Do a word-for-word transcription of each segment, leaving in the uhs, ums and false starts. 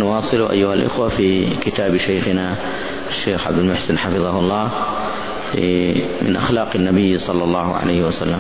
نواصل أيها الإخوة في كتاب شيخنا الشيخ عبد المحسن حفظه الله من أخلاق النبي صلى الله عليه وسلم.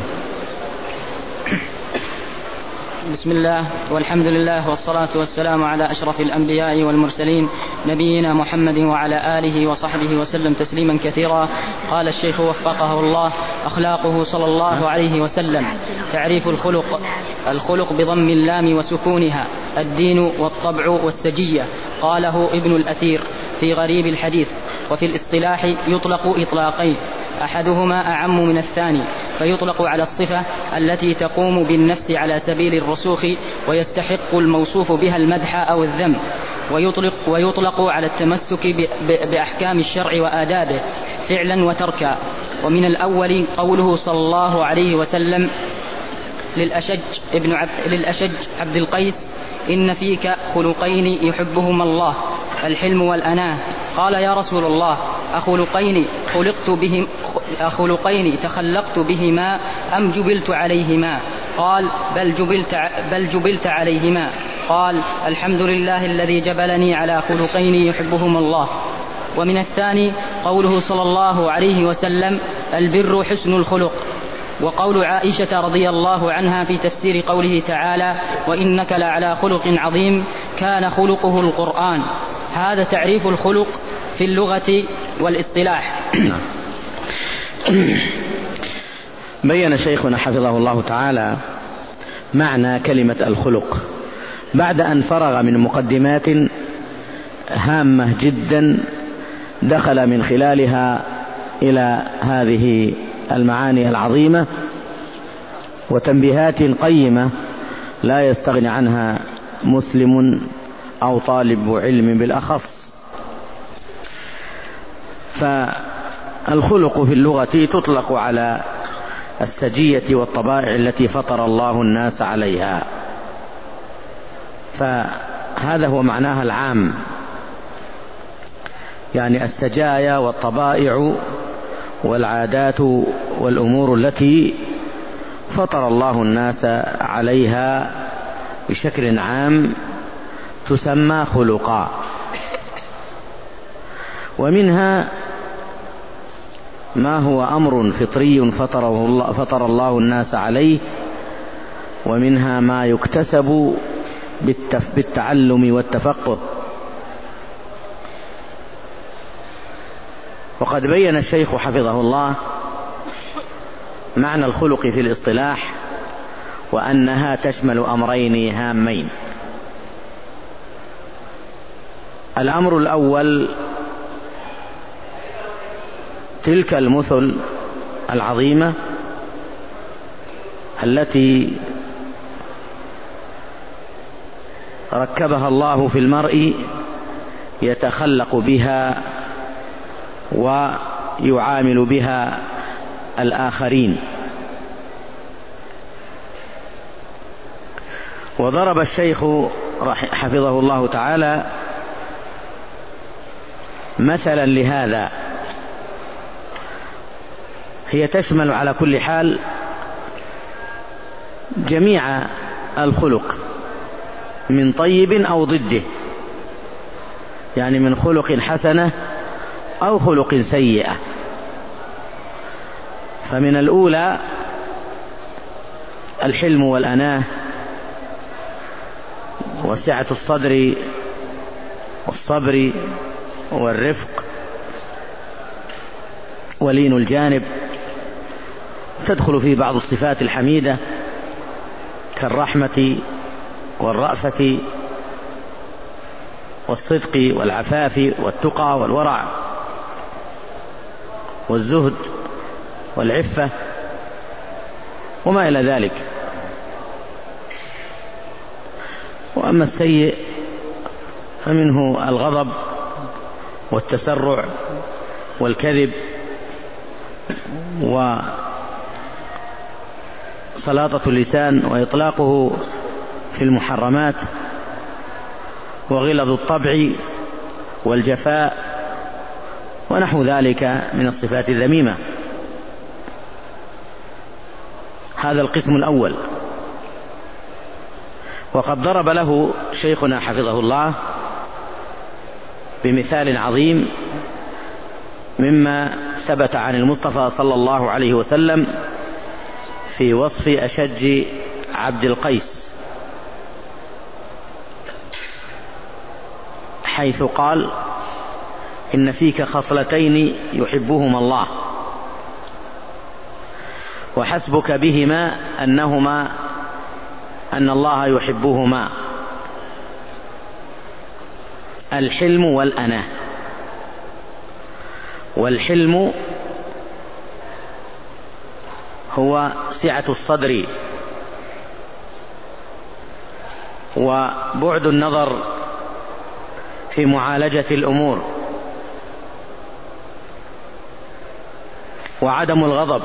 بسم الله والحمد لله والصلاة والسلام على أشرف الأنبياء والمرسلين نبينا محمد وعلى آله وصحبه وسلم تسليما كثيرا. قال الشيخ وفقه الله: أخلاقه صلى الله عليه وسلم. تعريف الخلق: الخلق بضم اللام وسكونها الدين والطبع والسجية. قاله ابن الأثير في غريب الحديث. وفي الاصطلاح يطلق إطلاقين، أحدهما أعم من الثاني، فيطلق على الصفة التي تقوم بالنفس على سبيل الرسوخ ويستحق الموصوف بها المدح أو الذم، ويطلق, ويطلق على التمسك بأحكام الشرع وآدابه فعلا وتركا. ومن الأول قوله صلى الله عليه وسلم للأشج ابن عبد, للأشج عبد القيس: إن فيك خلقين يحبهما الله، الحلم والأناه. قال: يا رسول الله، أخلقين خلقت بهم أخلقين تخلقت بهما أم جبلت عليهما؟ قال: بل جبلت, بل جبلت عليهما. قال: الحمد لله الذي جبلني على خلقين يحبهما الله. ومن الثاني قوله صلى الله عليه وسلم: البر حسن الخلق. وقول عائشة رضي الله عنها في تفسير قوله تعالى: وإنك لعلى خلق عظيم، كان خلقه القرآن. هذا تعريف الخلق في اللغة والاصطلاح. بين شيخنا حفظه الله تعالى معنى كلمة الخلق بعد أن فرغ من مقدمات هامة جدا دخل من خلالها إلى هذه المعاني العظيمة وتنبيهات قيمة لا يستغني عنها مسلم أو طالب علم بالأخص. فالخلق في اللغة تطلق على السجية والطبائع التي فطر الله الناس عليها، فهذا هو معناها العام، يعني السجايا والطبائع والعادات والأمور التي فطر الله الناس عليها بشكل عام تسمى خلقا. ومنها ما هو أمر فطري فطره الله فطر الله الناس عليه، ومنها ما يكتسب بالتعلم والتفقه. وقد بين الشيخ حفظه الله معنى الخلق في الاصطلاح، وأنها تشمل أمرين هامين. الأمر الأول تلك المثل العظيمة التي ركبها الله في المرء يتخلق بها ويعامل بها الآخرين. وضرب الشيخ حفظه الله تعالى مثلا لهذا، هي تشمل على كل حال جميع الخلق من طيب أو ضده، يعني من خلق حسنة أو خلق سيئة. فمن الأولى الحلم والأناه وسعة الصدر والصبر والرفق ولين الجانب، تدخل في بعض الصفات الحميدة كالرحمة والرأفة والصدق والعفاف والتقى والورع والزهد والعفة وما إلى ذلك. وأما السيء فمنه الغضب والتسرع والكذب وسلاطة اللسان وإطلاقه في المحرمات وغلظ الطبع والجفاء ونحو ذلك من الصفات الذميمة. هذا القسم الأول. وقد ضرب له شيخنا حفظه الله بمثال عظيم مما ثبت عن المصطفى صلى الله عليه وسلم في وصف أشج عبد القيس، حيث قال: إن فيك خصلتين يحبهما الله، وحسبك بهما أنهما أن الله يحبهما: الحلم والأناة. والحلم هو سعة الصدر وبعد النظر في معالجة الأمور، وعدم الغضب.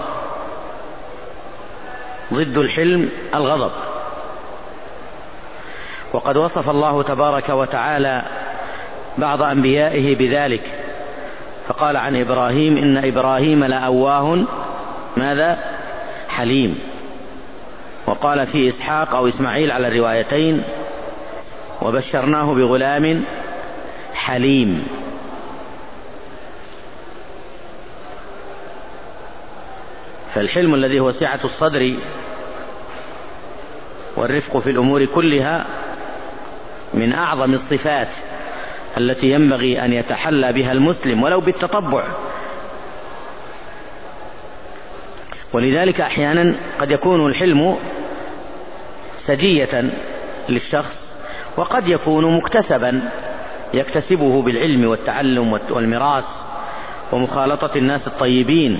ضد الحلم الغضب. وقد وصف الله تبارك وتعالى بعض أنبيائه بذلك، فقال عن إبراهيم: إن إبراهيم لأواه ماذا؟ حليم. وقال في إسحاق أو إسماعيل على الروايتين: وبشرناه بغلام حليم. فالحلم الذي هو سعة الصدر والرفق في الأمور كلها من أعظم الصفات التي ينبغي أن يتحلى بها المسلم ولو بالتطبع. ولذلك أحيانا قد يكون الحلم سجية للشخص، وقد يكون مكتسبا يكتسبه بالعلم والتعلم والميراث ومخالطة الناس الطيبين.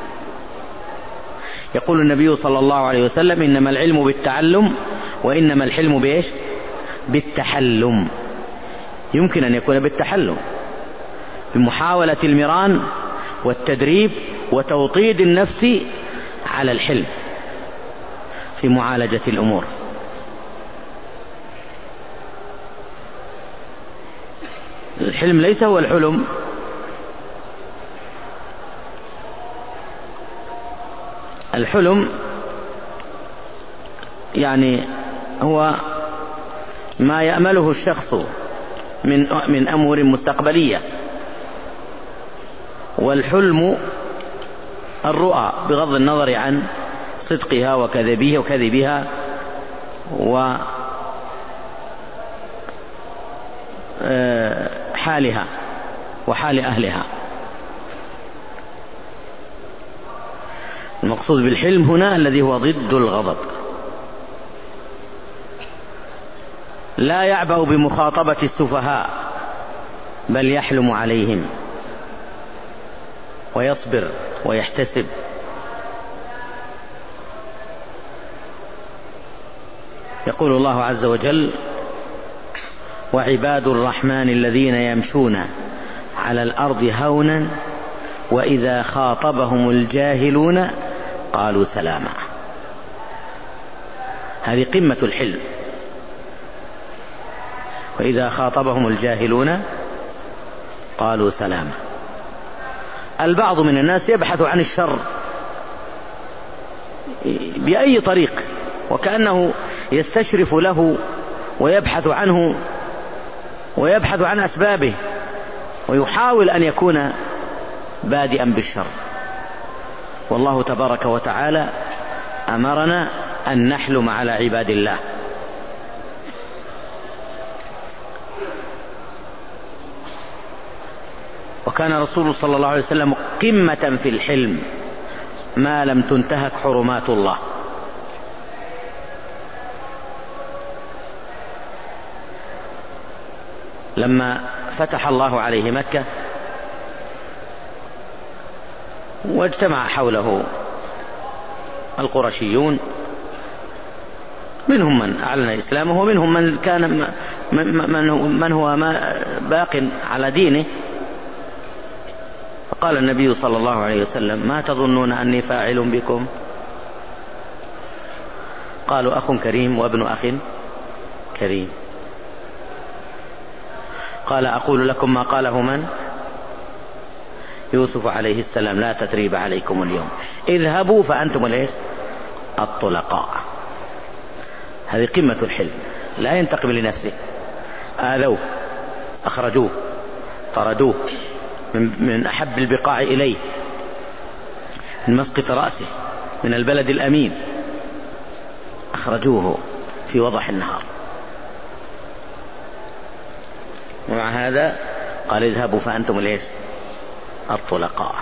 يقول النبي صلى الله عليه وسلم: إنما العلم بالتعلم وإنما الحلم بإيش؟ بالتحلم. يمكن أن يكون بالتحلم، بمحاولة المران والتدريب وتوطيد النفس على الحلم في معالجة الأمور. الحلم ليس هو الحلم، الحلم يعني هو ما يأمله الشخص من من أمور مستقبلية، والحلم الرؤى بغض النظر عن صدقها وكذبها وكذبها وحالها وحال أهلها. المقصود بالحلم هنا الذي هو ضد الغضب. لا يعبأ بمخاطبة السفهاء بل يحلم عليهم ويصبر ويحتسب. يقول الله عز وجل: وعباد الرحمن الذين يمشون على الأرض هونا وإذا خاطبهم الجاهلون قالوا سلاما. هذه قمة الحلم. وإذا خاطبهم الجاهلون قالوا سلاما. البعض من الناس يبحث عن الشر بأي طريق، وكأنه يستشرف له ويبحث عنه ويبحث عن أسبابه، ويحاول أن يكون بادئا بالشر. والله تبارك وتعالى أمرنا أن نحلم على عباد الله. وكان رسول صلى الله عليه وسلم قمة في الحلم ما لم تنتهك حرمات الله. لما فتح الله عليه مكة واجتمع حوله القرشيون، منهم من أعلن إسلامه ومنهم من كان من هو باق على دينه. فقال النبي صلى الله عليه وسلم: ما تظنون أني فاعل بكم؟ قالوا: أخ كريم وابن أخ كريم. قال: أقول لكم ما قاله من؟ يوسف عليه السلام: لا تثريب عليكم اليوم، اذهبوا فأنتم الايش؟ الطلقاء. هذه قمة الحلم. لا ينتقم لنفسه، آذوه، أخرجوه، طردوه من أحب البقاع إليه، من مسقط رأسه، من البلد الأمين، أخرجوه في وضح النهار. ومع هذا قال اذهبوا فأنتم الإيش؟ الطلقاء.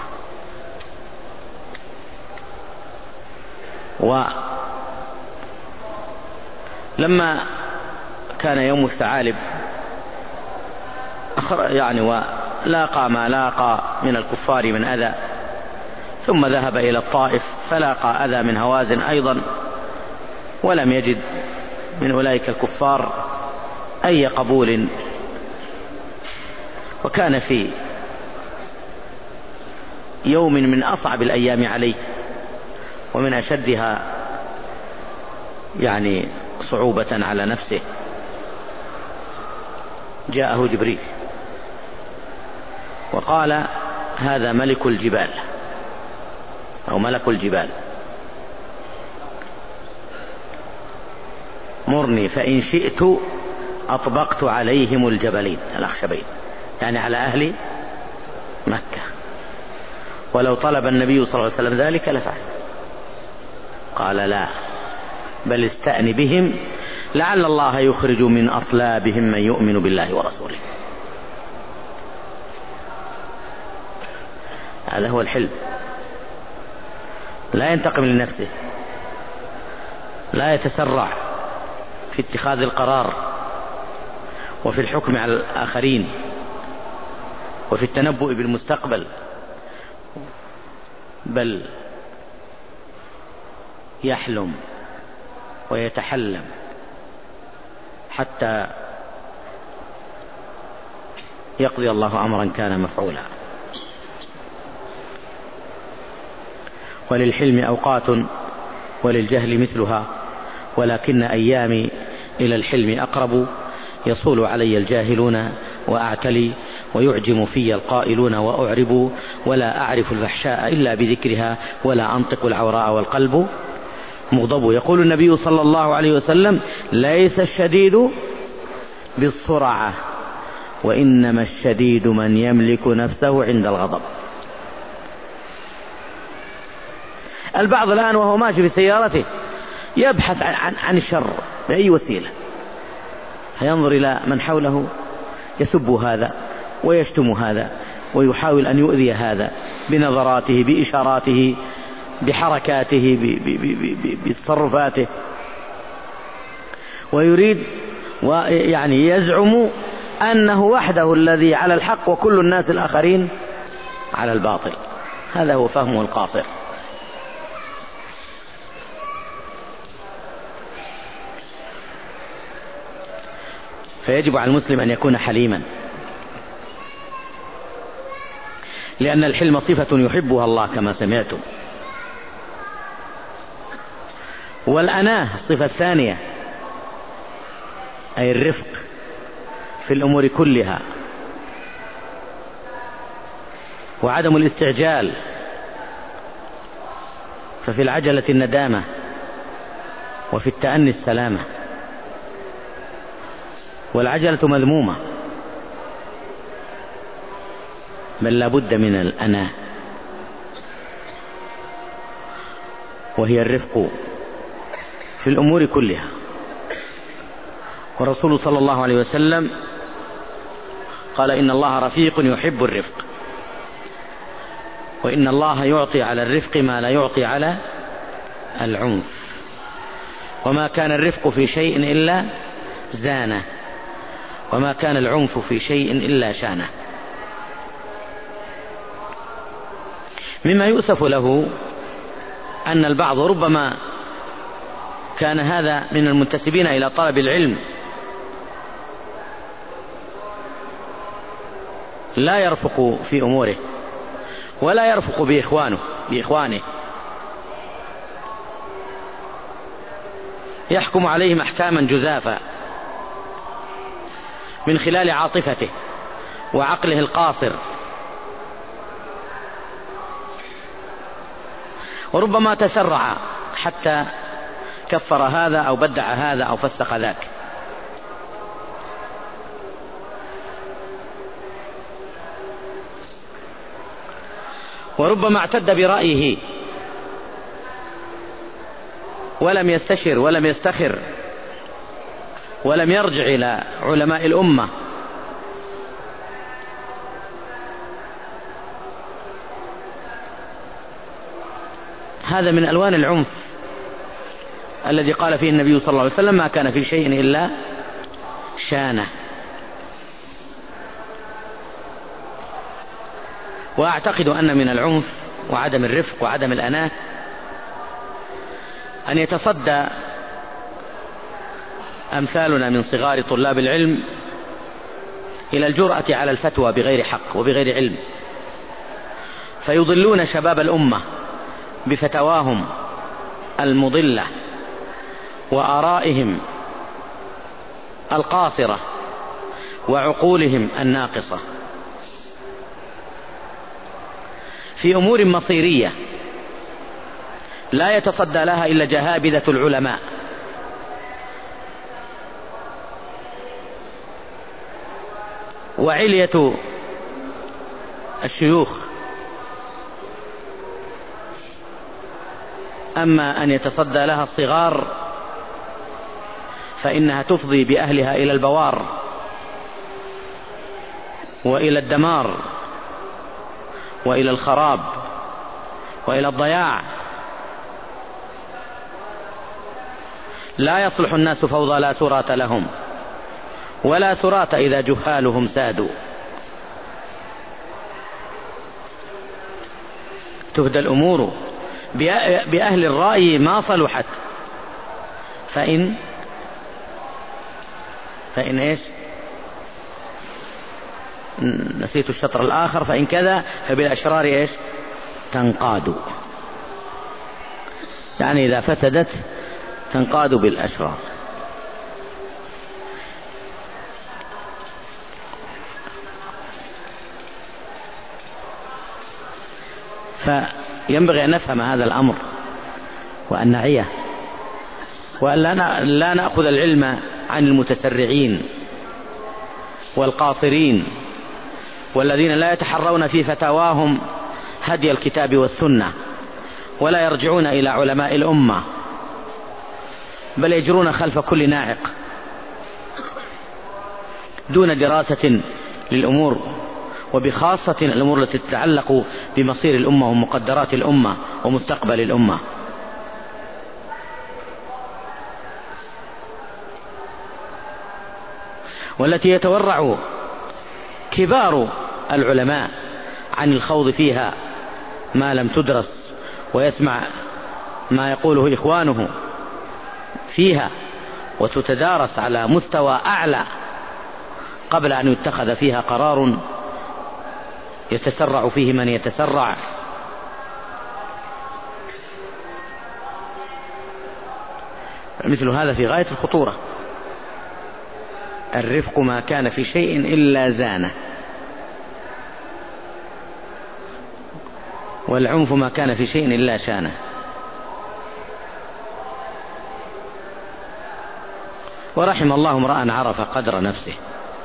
ولما كان يوم الثعالب يعني ولاقى ما لاقى من الكفار من أذى، ثم ذهب إلى الطائف فلاقى أذى من هوازن أيضا، ولم يجد من أولئك الكفار أي قبول. وكان في يوم من أصعب الأيام عليه ومن أشدها يعني صعوبة على نفسه، جاءه جبريل وقال هذا ملك الجبال أو ملك الجبال، مرني فإن شئت أطبقت عليهم الجبلين الأخشبين، يعني على أهل مكة، ولو طلب النبي صلى الله عليه وسلم ذلك لفعل. قال لا، بل استأن بهم لعل الله يخرج من أصلابهم من يؤمن بالله ورسوله. هذا هو الحلم، لا ينتقم لنفسه، لا يتسرع في اتخاذ القرار وفي الحكم على الآخرين وفي التنبؤ بالمستقبل، بل يحلم ويتحلم حتى يقضي الله أمرا كان مفعولا. وللحلم أوقات وللجهل مثلها، ولكن أيامي إلى الحلم أقرب، يصول علي الجاهلون وأعتلي، ويعجم في القائلون وأعرب، ولا أعرف الفحشاء إلا بذكرها، ولا أنطق العوراء والقلب مغضب. يقول النبي صلى الله عليه وسلم ليس الشديد بالسرعة، وإنما الشديد من يملك نفسه عند الغضب. البعض الآن وهو ماشي بسيارته يبحث عن, عن الشر بأي وسيلة، فينظر إلى من حوله يسب هذا ويشتم هذا ويحاول أن يؤذي هذا بنظراته بإشاراته بحركاته بتصرفاته، ويريد ويعني يزعم أنه وحده الذي على الحق وكل الناس الآخرين على الباطل. هذا هو فهمه القاصر. فيجب على المسلم أن يكون حليما، لأن الحلم صفة يحبها الله كما سمعتم. والأناة الصفة الثانية أي الرفق في الأمور كلها، وعدم الاستعجال، ففي العجلة الندامة وفي التأني السلامة، والعجلة مذمومة، بل لا بد من الأناة، وهي الرفق في الأمور كلها. والرسول صلى الله عليه وسلم قال إن الله رفيق يحب الرفق، وإن الله يعطي على الرفق ما لا يعطي على العنف، وما كان الرفق في شيء إلا زانه، وما كان العنف في شيء إلا شانه. مما يؤسف له أن البعض ربما كان هذا من المنتسبين إلى طلب العلم لا يرفق في أموره ولا يرفق بإخوانه بإخوانه يحكم عليهم أحكاما جزافا من خلال عاطفته وعقله القاصر، وربما تسرع حتى كفر هذا أو بدع هذا أو فسق ذاك. وربما اعتد برأيه ولم يستشر ولم يستخر ولم يرجع إلى علماء الأمة. هذا من ألوان العنف الذي قال فيه النبي صلى الله عليه وسلم: ما كان في شيء إلا شانه. وأعتقد أن من العنف وعدم الرفق وعدم الأناة أن يتصدى أمثالنا من صغار طلاب العلم إلى الجرأة على الفتوى بغير حق وبغير علم، فيضلون شباب الأمة بفتواهم المضلة وآرائهم القاصرة وعقولهم الناقصة في أمور مصيرية لا يتصدى لها إلا جهابذة العلماء. وعلية الشيوخ. أما أن يتصدى لها الصغار فإنها تفضي بأهلها إلى البوار وإلى الدمار وإلى الخراب وإلى الضياع. لا يصلح الناس فوضى لا سرات لهم ولا سرات إذا جهالهم سادوا. تهدى الأمور بأهل الرأي ما صلحت فإن فإن إيش نسيت الشطر الآخر فإن كذا فبالأشرار إيش تنقاد، يعني إذا فسدت تنقاد بالأشرار. فينبغي أن نفهم هذا الأمر وأن نعيه، وأن لا نأخذ العلم عن المتسرعين والقاصرين والذين لا يتحرون في فتاواهم هدي الكتاب والسنة ولا يرجعون إلى علماء الأمة، بل يجرون خلف كل ناعق دون دراسة للأمور، وبخاصة الأمور التي تتعلق بمصير الأمة ومقدرات الأمة ومستقبل الأمة. والتي يتورع كبار العلماء عن الخوض فيها ما لم تدرس، ويسمع ما يقوله إخوانه فيها وتتدارس على مستوى أعلى قبل أن يتخذ فيها قرار يتسرع فيه من يتسرع. مثل هذا في غاية الخطورة. الرفق ما كان في شيء إلا زانه، والعنف ما كان في شيء إلا شانه. ورحم الله امرأ عرف قدر نفسه.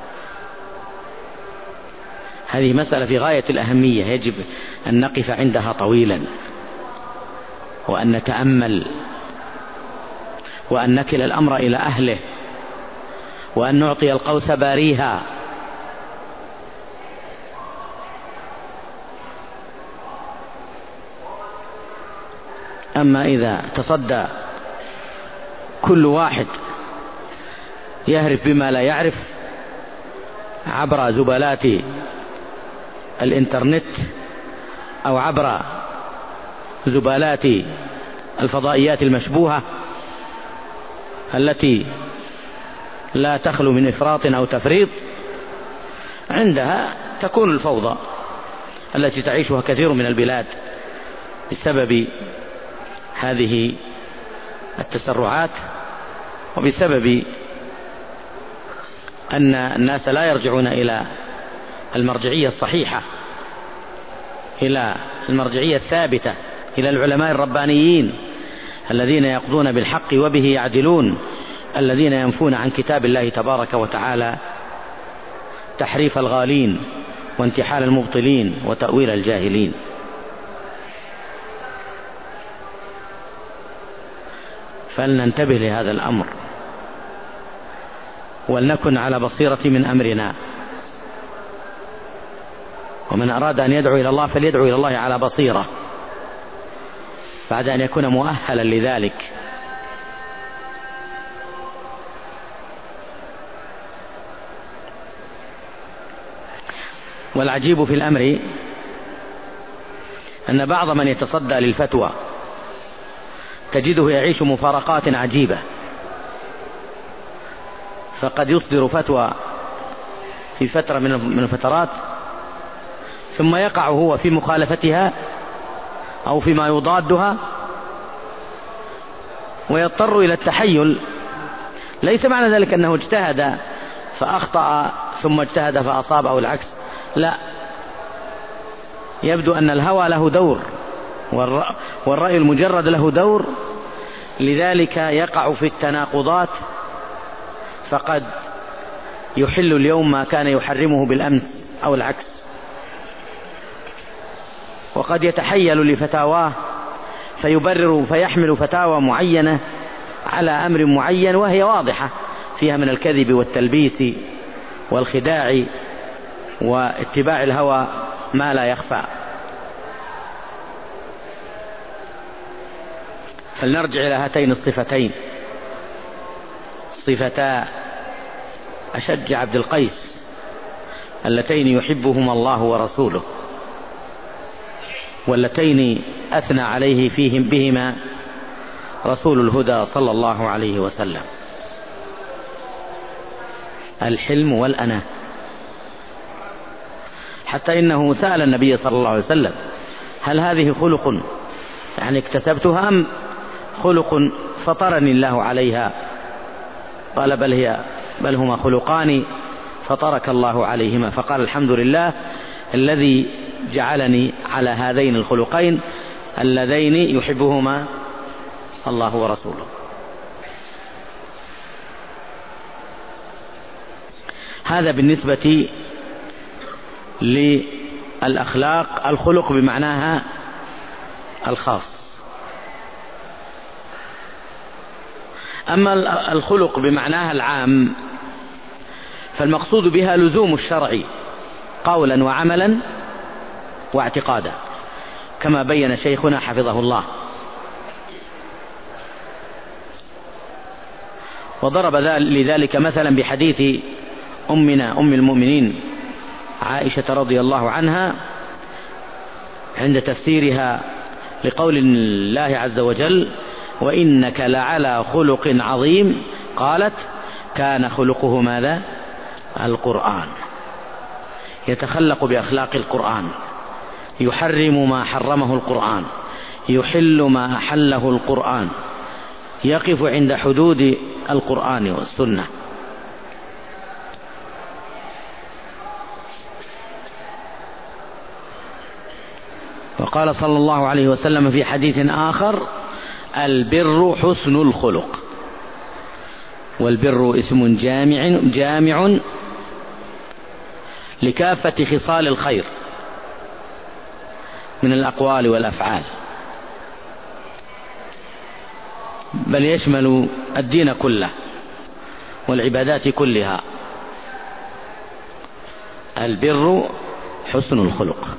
هذه مسألة في غاية الأهمية، يجب أن نقف عندها طويلا وأن نتأمل وأن نكل الأمر إلى أهله وأن نعطي القوس باريها. أما إذا تصدى كل واحد يهرف بما لا يعرف عبر زبالات الإنترنت أو عبر زبالات الفضائيات المشبوهة التي لا تخلو من إفراط أو تفريط، عندها تكون الفوضى التي تعيشها كثير من البلاد بسبب هذه التسرعات، وبسبب أن الناس لا يرجعون إلى المرجعية الصحيحة، إلى المرجعية الثابتة، إلى العلماء الربانيين الذين يقضون بالحق وبه يعدلون، الذين ينفون عن كتاب الله تبارك وتعالى تحريف الغالين وانتحال المبطلين وتأويل الجاهلين. فلننتبه لهذا الأمر، ولنكن على بصيرة من أمرنا. ومن أراد أن يدعو إلى الله فليدعو إلى الله على بصيرة بعد أن يكون مؤهلا لذلك. والعجيب في الأمر أن بعض من يتصدى للفتوى تجده يعيش مفارقات عجيبة، فقد يصدر فتوى في فترة من الفترات ثم يقع هو في مخالفتها أو فيما يضادها ويضطر إلى التحيل. ليس معنى ذلك أنه اجتهد فأخطأ ثم اجتهد فأصاب أو العكس، لا، يبدو أن الهوى له دور والرأي المجرد له دور، لذلك يقع في التناقضات، فقد يحل اليوم ما كان يحرمه بالأمس أو العكس، وقد يتحيل لفتاواه فيبرر فيحمل فتاوى معينة على أمر معين وهي واضحة فيها من الكذب والتلبيس والخداع واتباع الهوى ما لا يخفى. فلنرجع إلى هاتين الصفتين، صفتا أشج عبد القيس اللتين يحبهما الله ورسوله، واللتين أثنى عليه فيهم بهما رسول الهدى صلى الله عليه وسلم: الحلم والأناة. حتى إنه سأل النبي صلى الله عليه وسلم: هل هذه خلق يعني اكتسبتها أم خلق فطرني الله عليها؟ قال: بل هي بل هما خلقان فطرك الله عليهما. فقال: الحمد لله الذي جعلني على هذين الخلقين اللذين يحبهما الله ورسوله. هذا بالنسبة للأخلاق، الخلق بمعناها الخاص. أما الخلق بمعناها العام فالمقصود بها لزوم الشرع قولا وعملا واعتقادا، كما بين شيخنا حفظه الله. وضرب لذلك مثلا بحديث أمنا أم المؤمنين عائشة رضي الله عنها عند تفسيرها لقول الله عز وجل: وإنك لعلى خلق عظيم. قالت: كان خلقه ماذا؟ القرآن. يتخلق بأخلاق القرآن، يحرم ما حرمه القرآن، يحل ما أحله القرآن، يقف عند حدود القرآن والسنة. وقال صلى الله عليه وسلم في حديث آخر: البر حسن الخلق. والبر اسم جامع جامع لكافة خصال الخير من الأقوال والأفعال، بل يشمل الدين كله والعبادات كلها. البر حسن الخلق.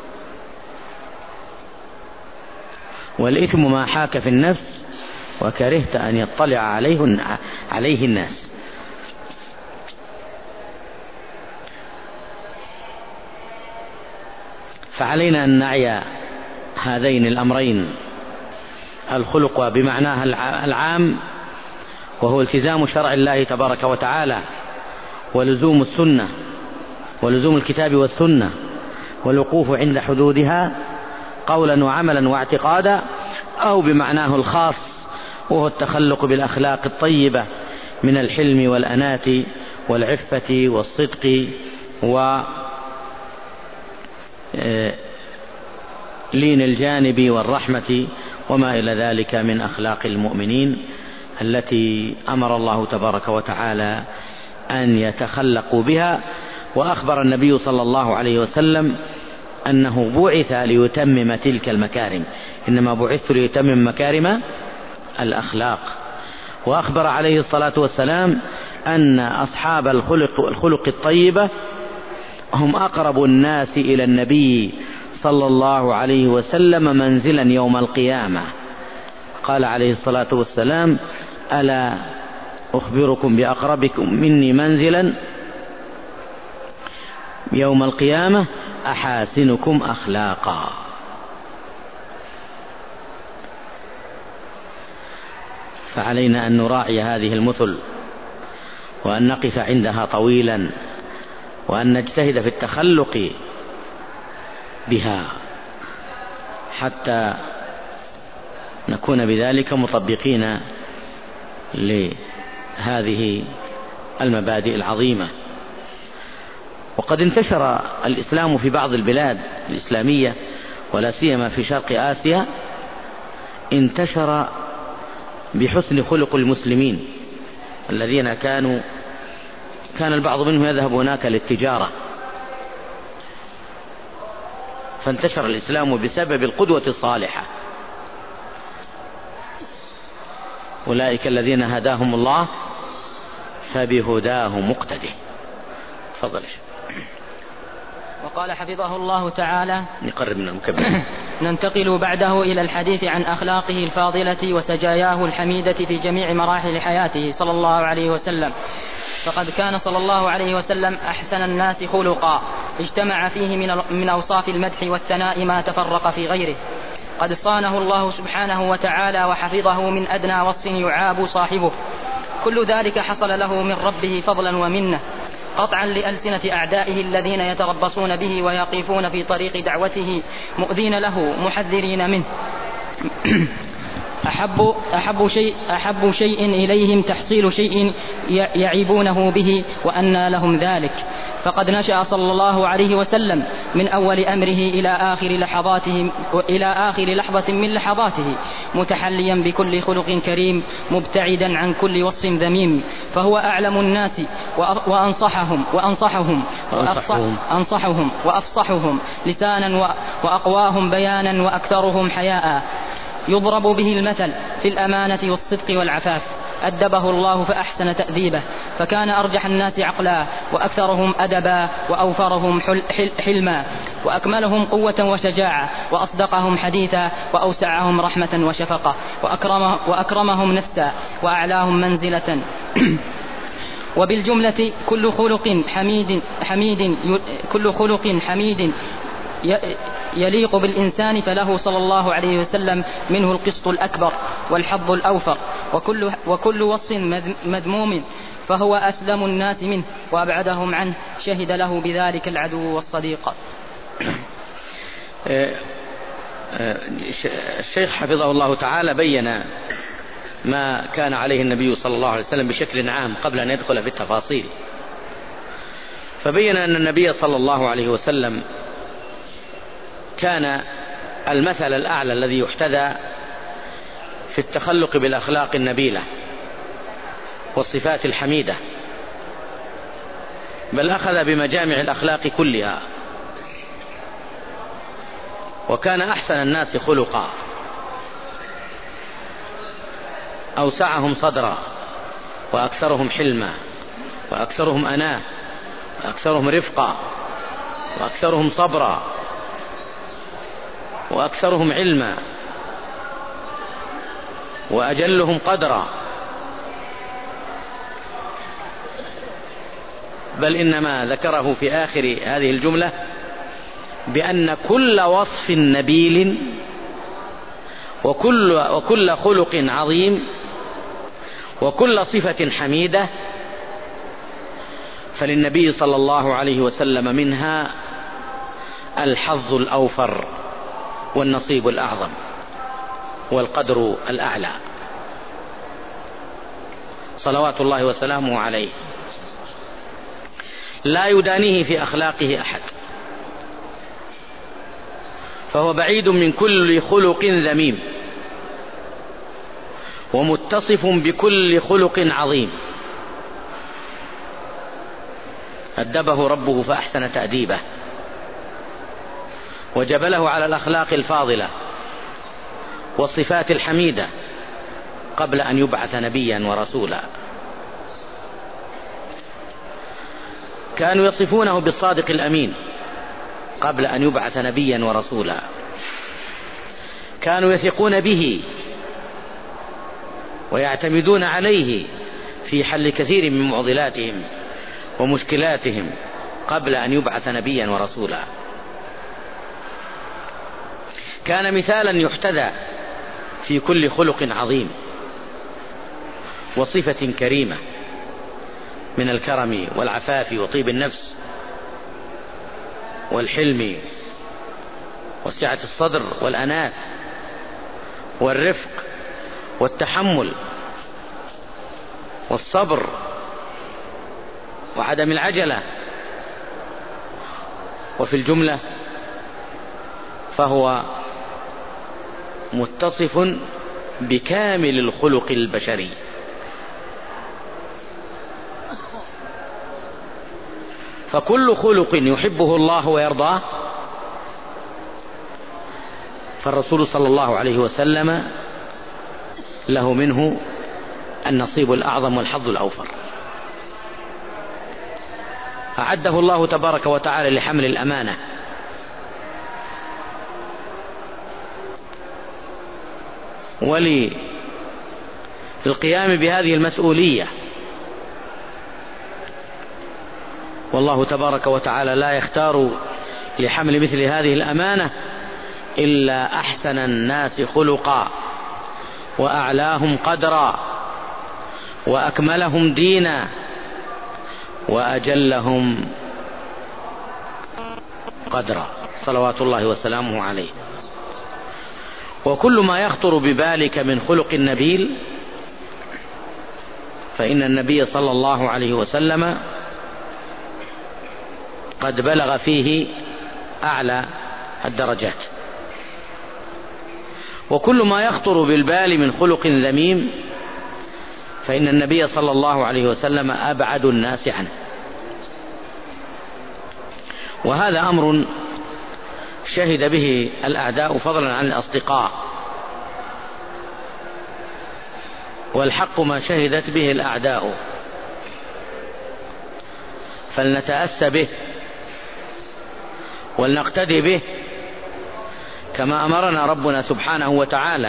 والإثم ما حاك في النفس وكرهت أن يطلع عليه عليه الناس. فعلينا أن نعي هذين الأمرين: الخلق بمعناها العام وهو التزام شرع الله تبارك وتعالى ولزوم السنة ولزوم الكتاب والسنة والوقوف عند حدودها قولا وعملا واعتقادا، أو بمعناه الخاص وهو التخلق بالأخلاق الطيبة من الحلم والأناة والعفة والصدق ولين الجانب والرحمة وما إلى ذلك من أخلاق المؤمنين التي أمر الله تبارك وتعالى أن يتخلقوا بها. وأخبر النبي صلى الله عليه وسلم أنه بعث ليتمم تلك المكارم، إنما بعثت ليتمم مكارم الأخلاق. وأخبر عليه الصلاة والسلام أن أصحاب الخلق, الخلق الطيبة هم أقرب الناس إلى النبي صلى الله عليه وسلم منزلا يوم القيامة. قال عليه الصلاة والسلام: ألا أخبركم بأقربكم مني منزلا يوم القيامة؟ أحاسنكم أخلاقا. فعلينا أن نراعي هذه المثل، وأن نقف عندها طويلا، وأن نجتهد في التخلق بها حتى نكون بذلك مطبقين لهذه المبادئ العظيمة. وقد انتشر الإسلام في بعض البلاد الإسلامية، ولا سيما في شرق آسيا، انتشر بحسن خلق المسلمين الذين كانوا كان البعض منهم يذهب هناك للتجارة، فانتشر الإسلام بسبب القدوة الصالحة. أولئك الذين هداهم الله فبهداه مقتده. تفضل. وقال حفظه الله تعالى: نقرب من المكبر. ننتقل بعده إلى الحديث عن أخلاقه الفاضلة وسجاياه الحميدة في جميع مراحل حياته صلى الله عليه وسلم. فقد كان صلى الله عليه وسلم أحسن الناس خلقا، اجتمع فيه من أوصاف المدح والثناء ما تفرق في غيره. قد صانه الله سبحانه وتعالى وحفظه من أدنى وصف يعاب صاحبه. كل ذلك حصل له من ربه فضلا ومنه، قطعا لألسنة أعدائه الذين يتربصون به ويقفون في طريق دعوته مؤذين له محذرين منه. أحب, أحب, شيء أحب شيء إليهم تحصيل شيء يعيبونه به، وأنى لهم ذلك. فقد نشأ صلى الله عليه وسلم من أول أمره إلى آخر لحظاته إلى آخر لحظة من لحظاته متحليا بكل خلق كريم، مبتعدا عن كل وصف ذميم. فهو أعلم الناس وأنصحهم وأنصحهم وأفصحهم, أنصحهم وأفصحهم لسانا وأقواهم بيانا وأكثرهم حياء. يضرب به المثل في الأمانة والصدق والعفاف. أدبه الله فأحسن تأديبه، فكان أرجح الناس عقلا، وأكثرهم أدبا، وأوفرهم حلما، وأكملهم قوة وشجاعة، وأصدقهم حديثا، وأوسعهم رحمة وشفقة، وأكرمه وأكرمهم نفسا، وأعلاهم منزلة. وبالجملة كل خلق حميد حميد كل خلق حميد يليق بالإنسان فله صلى الله عليه وسلم منه القسط الأكبر والحظ الأوفر، وكل, وكل وصف مذموم فهو أسلم الناس منه وأبعدهم عنه، شهد له بذلك العدو والصديق. الشيخ حفظه الله تعالى بين ما كان عليه النبي صلى الله عليه وسلم بشكل عام قبل أن يدخل في التفاصيل، فبين أن النبي صلى الله عليه وسلم كان المثل الأعلى الذي يحتذى في التخلق بالأخلاق النبيلة والصفات الحميدة، بل أخذ بمجامع الأخلاق كلها، وكان أحسن الناس خلقا، أوسعهم صدرا، وأكثرهم حلما، وأكثرهم أناة، وأكثرهم رفقا، وأكثرهم صبرا، وأكثرهم علما، وأجلهم قدرا. بل إنما ذكره في آخر هذه الجملة بأن كل وصف نبيل وكل, وكل خلق عظيم وكل صفة حميدة فللنبي صلى الله عليه وسلم منها الحظ الأوفر والنصيب الأعظم والقدر الأعلى، صلوات الله وسلامه عليه، لا يدانيه في أخلاقه أحد، فهو بعيد من كل خلق ذميم، ومتصف بكل خلق عظيم. أدبه ربه فأحسن تأديبه، وجبله على الأخلاق الفاضلة والصفات الحميدة، قبل أن يبعث نبيا ورسولا. كانوا يصفونه بالصادق الأمين قبل أن يبعث نبيا ورسولا. كانوا يثقون به ويعتمدون عليه في حل كثير من معضلاتهم ومشكلاتهم قبل أن يبعث نبيا ورسولا. كان مثالا يحتذى في كل خلق عظيم وصفة كريمة من الكرم والعفاف وطيب النفس والحلم وسعة الصدر والأناة والرفق والتحمل والصبر وعدم العجلة. وفي الجملة فهو متصف بكامل الخلق البشري. فكل خلق يحبه الله ويرضاه فالرسول صلى الله عليه وسلم له منه النصيب الأعظم والحظ الأوفر. أعده الله تبارك وتعالى لحمل الأمانة وللقيام بهذه المسؤولية. والله تبارك وتعالى لا يختار لحمل مثل هذه الأمانة إلا أحسن الناس خلقا وأعلاهم قدرا وأكملهم دينا وأجلهم قدرا صلوات الله وسلامه عليه. وكل ما يخطر ببالك من خلق نبيل فإن النبي صلى الله عليه وسلم قد بلغ فيه أعلى الدرجات. وكل ما يخطر بالبال من خلق ذميم فإن النبي صلى الله عليه وسلم أبعد الناس عنه. وهذا أمر شهد به الأعداء فضلا عن الأصدقاء، والحق ما شهدت به الأعداء، فلنتأسى به ولنقتدي به كما أمرنا ربنا سبحانه وتعالى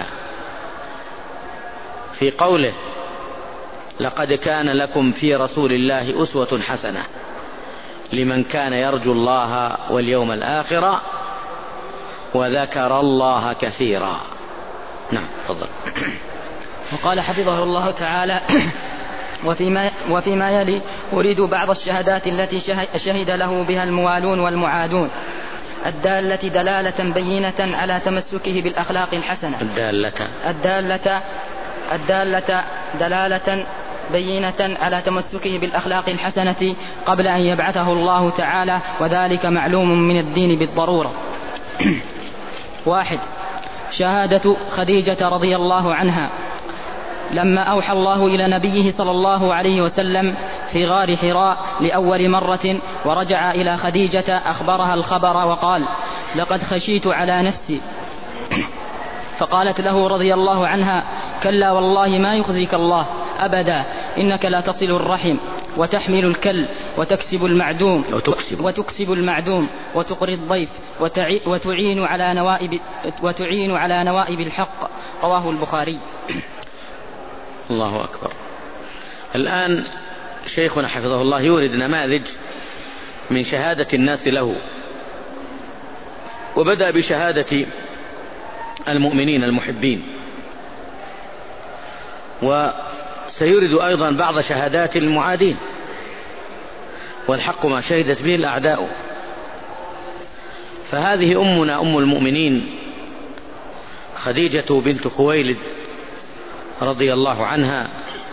في قوله: لقد كان لكم في رسول الله أسوة حسنة لمن كان يرجو الله واليوم الآخر وذكر الله كثيرا. نعم تفضل. وقال حفظه الله تعالى: وفيما, وفيما يلي أريد بعض الشهادات التي شهد له بها الموالون والمعادون الدالة دلالة بينة على تمسكه بالأخلاق الحسنة الدالة الدالة الدالة دلالة بينة على تمسكه بالأخلاق الحسنة قبل أن يبعثه الله تعالى، وذلك معلوم من الدين بالضرورة. واحد: شهادة خديجة رضي الله عنها لما أوحى الله إلى نبيه صلى الله عليه وسلم في غار حراء لأول مرة، ورجع إلى خديجة أخبرها الخبر وقال: لقد خشيت على نفسي. فقالت له رضي الله عنها: كلا والله ما يخزيك الله أبدا، إنك لا تصل الرحم وتحمل الكل وتكسب المعدوم وتكسب, وتكسب المعدوم وتقري الضيف وتعين على نوائب وتعين على نوائب الحق. رواه البخاري. الله أكبر. الآن شيخنا حفظه الله يورد نماذج من شهادة الناس له، وبدأ بشهادة المؤمنين المحبين، وسيورد أيضا بعض شهادات المعادين، والحق ما شهدت به الأعداء. فهذه أمنا أم المؤمنين خديجة بنت خويلد رضي الله عنها،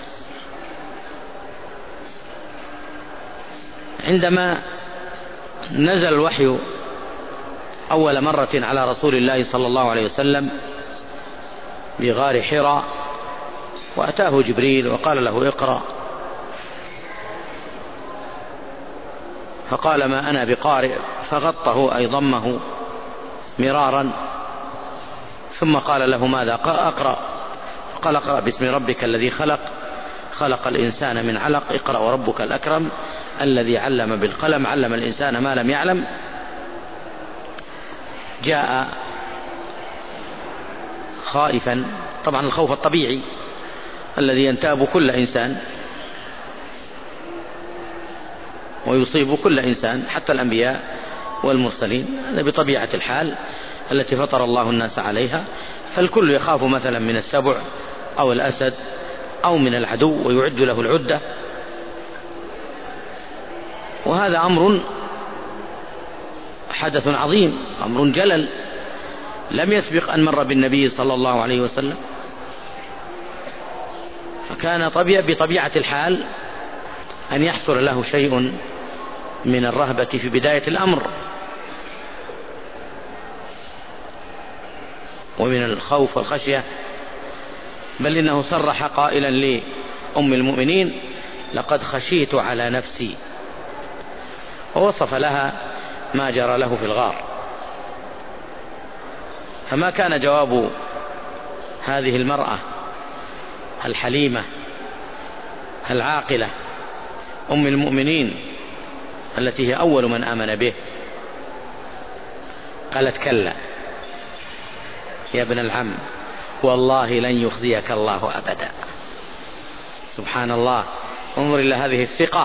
عندما نزل الوحي أول مرة على رسول الله صلى الله عليه وسلم بغار حراء، وأتاه جبريل وقال له: اقرأ، فقال: ما أنا بقارئ، فغطه أي ضمه مرارا، ثم قال له: ماذا أقرأ؟ قال اقرأ باسم ربك الذي خلق خلق الإنسان من علق اقرأ وربك الأكرم الذي علم بالقلم علم الإنسان ما لم يعلم. جاء خائفا، طبعا الخوف الطبيعي الذي ينتاب كل إنسان ويصيب كل إنسان حتى الأنبياء والمرسلين، هذا بطبيعة الحال التي فطر الله الناس عليها، فالكل يخاف مثلا من السبع أو الأسد أو من العدو ويعد له العدة، وهذا أمر حدث عظيم، أمر جلل لم يسبق أن مر بالنبي صلى الله عليه وسلم، فكان طبيعي بطبيعة الحال أن يحصل له شيء من الرهبة في بداية الأمر ومن الخوف والخشية، بل إنه صرح قائلا لأم المؤمنين لقد خشيت على نفسي، ووصف لها ما جرى له في الغار. فما كان جواب هذه المرأة الحليمة العاقلة أم المؤمنين التي هي أول من آمن به، قالت كلا يا ابن العم والله لن يخزيك الله أبدا. سبحان الله، انظر إلى هذه الثقة،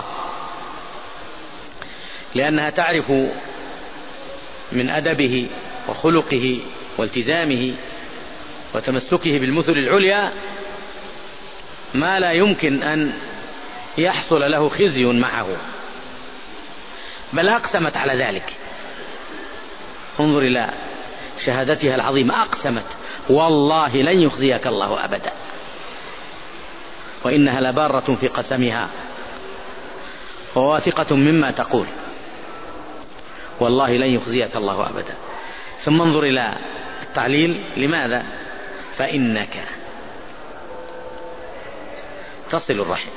لأنها تعرف من أدبه وخلقه والتزامه وتمسكه بالمثل العليا ما لا يمكن أن يحصل له خزي معه، بل أقسمت على ذلك. انظر إلى شهادتها العظيمة، أقسمت والله لن يخزيك الله أبدا، وإنها لبارة في قسمها وواثقة مما تقول، والله لن يخزيك الله أبدا. ثم انظر إلى التعليل، لماذا؟ فإنك تصل الرحم.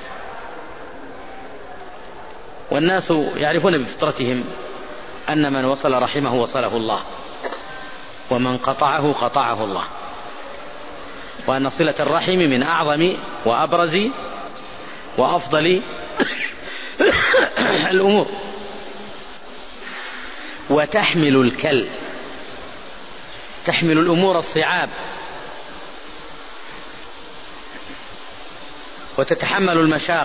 والناس يعرفون بفطرتهم أن من وصل رحمه وصله الله، ومن قطعه قطعه الله، وأن صلة الرحم من أعظم وأبرز وأفضل الأمور. وتحمل الكل، تحمل الأمور الصعاب، وتتحمل المشاق،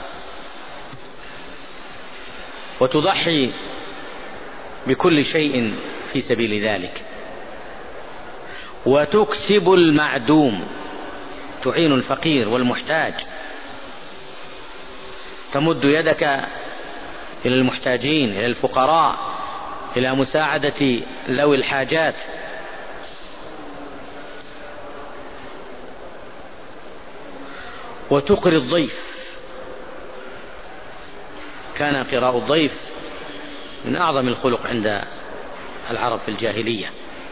وتضحي بكل شيء في سبيل ذلك، وتكسب المعدوم، تعين الفقير والمحتاج، تمد يدك إلى المحتاجين، إلى الفقراء، إلى مساعدة ذوي الحاجات. وتقري الضيف، كان قراء الضيف من أعظم الخلق عند العرب في الجاهلية.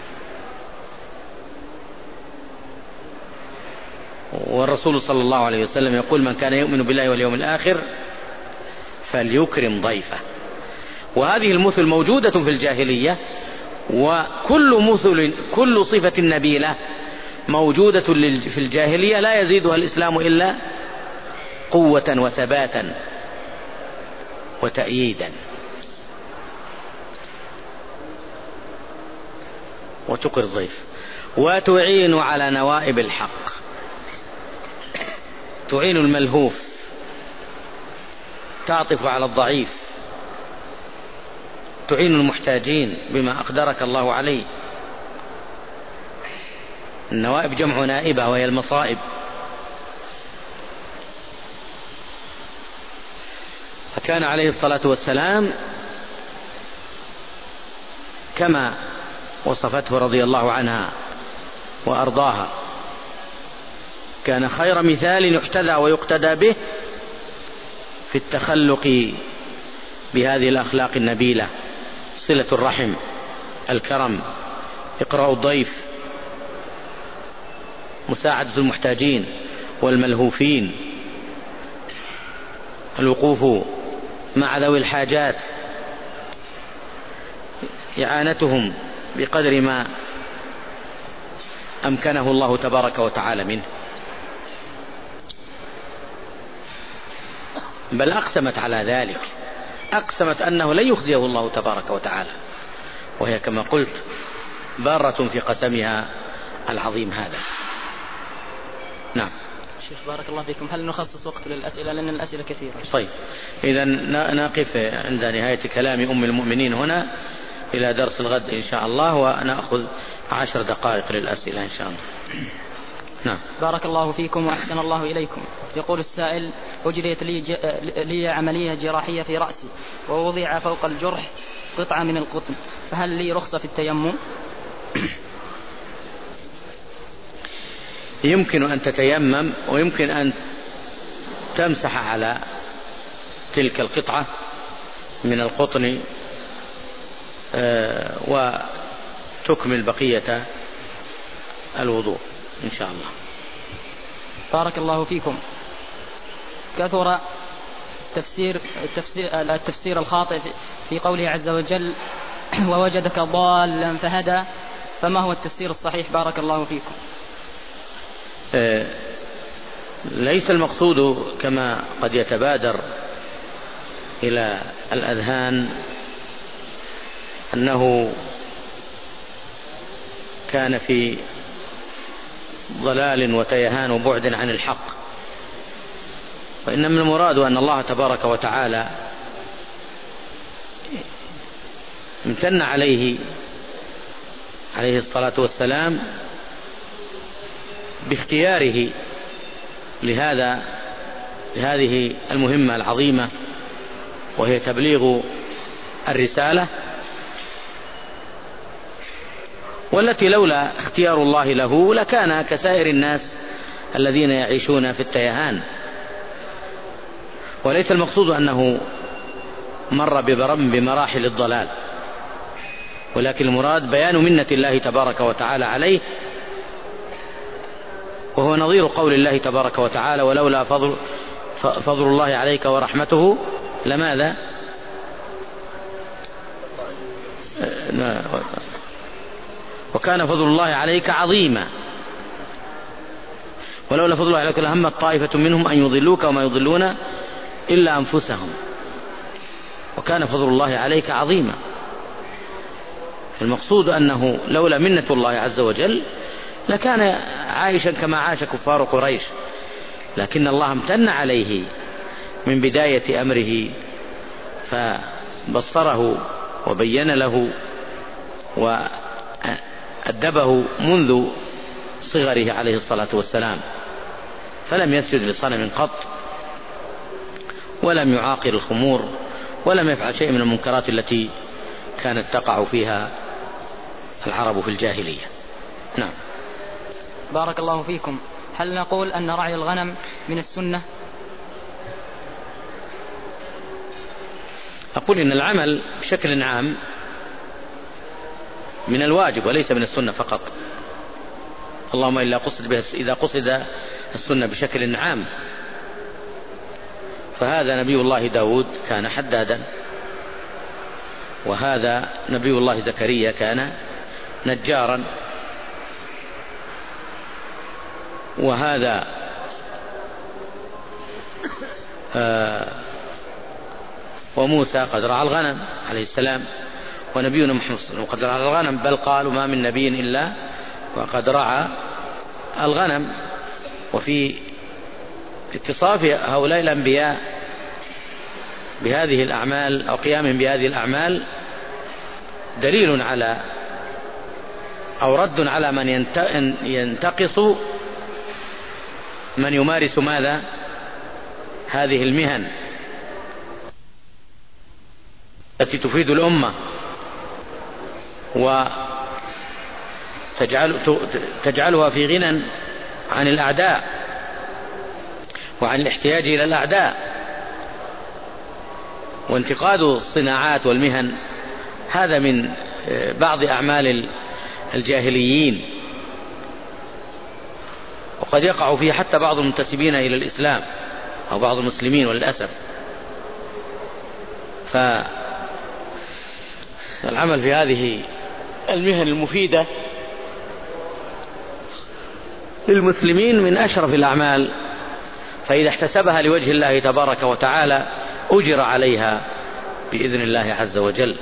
والرسول صلى الله عليه وسلم يقول من كان يؤمن بالله واليوم الآخر فليكرم ضيفه. وهذه المثل موجودة في الجاهلية، وكل مثل كل صفة نبيلة موجودة في الجاهلية لا يزيدها الإسلام إلا قوة وثباتا وتأييدا. وتقر الضيف، وتعين على نوائب الحق، تعين الملهوف، تعطف على الضعيف، تعين المحتاجين بما أقدرك الله عليه. النوائب جمع نائبة وهي المصائب. فكان عليه الصلاة والسلام كما وصفته رضي الله عنها وأرضاها، كان خير مثال يحتذى ويقتدى به في التخلق بهذه الأخلاق النبيلة: صلة الرحم، الكرم، إقراء الضيف، مساعدة المحتاجين والملهوفين، الوقوف مع ذوي الحاجات، إعانتهم بقدر ما أمكنه الله تبارك وتعالى منه. بل أقسمت على ذلك، أقسمت أنه لن يخزيه الله تبارك وتعالى، وهي كما قلت بارة في قسمها العظيم هذا. نعم. شيخ بارك الله فيكم، هل نخصص وقت للأسئلة لأن الأسئلة كثيرة؟ طيب، إذا نقف عند نهاية كلام أم المؤمنين هنا إلى درس الغد إن شاء الله، ونأخذ عشر دقائق للأسئلة إن شاء الله. نعم. بارك الله فيكم وأحسن الله إليكم. يقول السائل: أجريت لي, ج... لي عملية جراحية في رأسي، ووضع فوق الجرح قطعة من القطن، فهل لي رخصة في التيمم؟ يمكن أن تتيمم، ويمكن أن تمسح على تلك القطعة من القطن وتكمل بقية الوضوء إن شاء الله. بارك الله فيكم. كثر تفسير التفسير, التفسير الخاطئ في قوله عز وجل: ووجدك ضالا فهدى، فما هو التفسير الصحيح؟ بارك الله فيكم. ليس المقصود كما قد يتبادر إلى الأذهان أنه كان في ضلال وتيهان وبعد عن الحق، وإنما المراد أن الله تبارك وتعالى امتن عليه عليه الصلاة والسلام باختياره لهذا لهذه المهمة العظيمة، وهي تبليغ الرسالة، والتي لولا اختيار الله له لكان كسائر الناس الذين يعيشون في التيهان. وليس المقصود أنه مر بمراحل الضلال، ولكن المراد بيان منة الله تبارك وتعالى عليه، وهو نظير قول الله تبارك وتعالى: ولولا فضل, فضل الله عليك ورحمته لماذا وكان فضل الله عليك عظيما، ولولا فضل الله عليك لهمت طائفة منهم أن يضلوك وما يضلون إلا أنفسهم، وكان فضل الله عليك عظيما. المقصود أنه لولا منة الله عز وجل لكان عايشا كما عاش كفار قريش، لكن الله امتن عليه من بداية أمره فبصره وبين له وأدبه منذ صغره عليه الصلاة والسلام، فلم يسجد لصنم قط، ولم يعاقر الخمور، ولم يفعل شيء من المنكرات التي كانت تقع فيها العرب في الجاهلية. نعم. بارك الله فيكم. هل نقول أن رعي الغنم من السنة؟ أقول إن العمل بشكل عام من الواجب وليس من السنة فقط، اللهم إلا قصد به إذا قصد السنة بشكل عام، فهذا نبي الله داود كان حدادا، وهذا نبي الله زكريا كان نجارا، وهذا آه وموسى قد رعى الغنم عليه السلام، ونبينا محمد صلى الله عليه وسلم قد رعى الغنم، بل قالوا ما من نبي إلا وقد رعى الغنم. وفي اتصاف هؤلاء الأنبياء بهذه الأعمال أو قيامهم بهذه الأعمال دليل على أو رد على من ينتقص من يمارس ماذا هذه المهن التي تفيد الأمة وتجعلها في غنى عن الأعداء وعن الاحتياج إلى الأعداء. وانتقاد الصناعات والمهن هذا من بعض أعمال الجاهليين، وقد يقع فيه حتى بعض المنتسبين إلى الإسلام أو بعض المسلمين وللأسف. فالعمل في هذه المهن المفيدة للمسلمين من أشرف الأعمال فإذا احتسبها لوجه الله تبارك وتعالى أجر عليها بإذن الله عز وجل.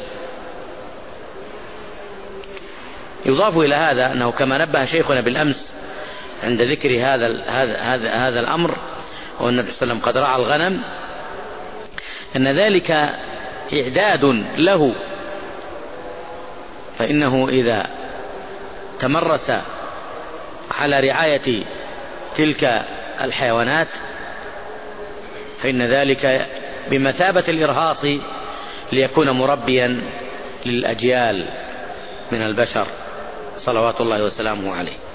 يضاف إلى هذا أنه كما نبه شيخنا بالأمس عند ذكر هذا هذا هذا, هذا الأمر، والنبي صلى الله عليه وسلم قد رعى الغنم، أن ذلك إعداد له، فإنه إذا تمرس على رعاية تلك الحيوانات فإن ذلك بمثابة الإرهاص ليكون مربيا للأجيال من البشر صلوات الله وسلامه عليه.